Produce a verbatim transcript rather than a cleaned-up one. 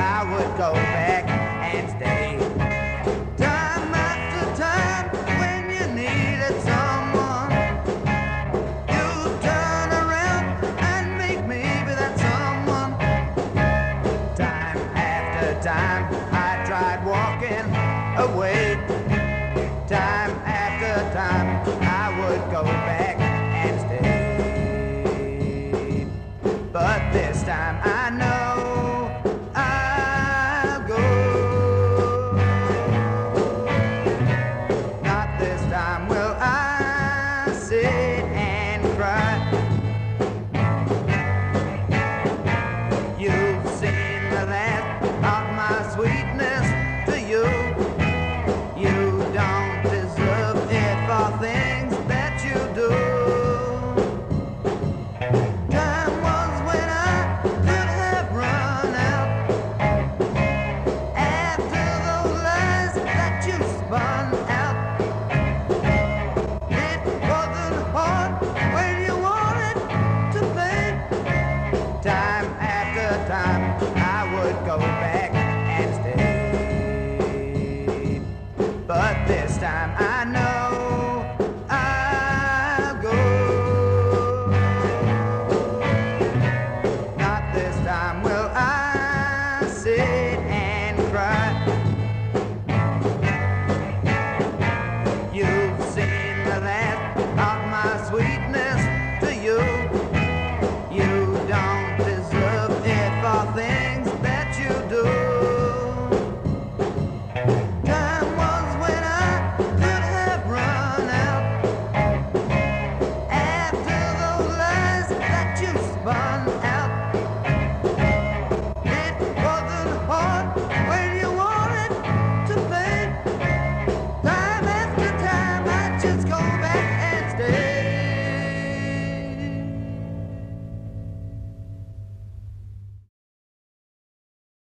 I would go back and stay. Time after time, when you needed someone, you turn around and make me be that someone. Time after time, I tried walking away. Time after time, I would go back and stay. But this time I know I'll go. Not this time will I sit and cry. You've seen the last of my sweetness to you. You don't deserve it for things that you do. Time was when I could have run out after those lies that you spun out. It wasn't hard when you wanted to play. Time after time, I would go back and stay. But this time I know I'll go. Not this time will I say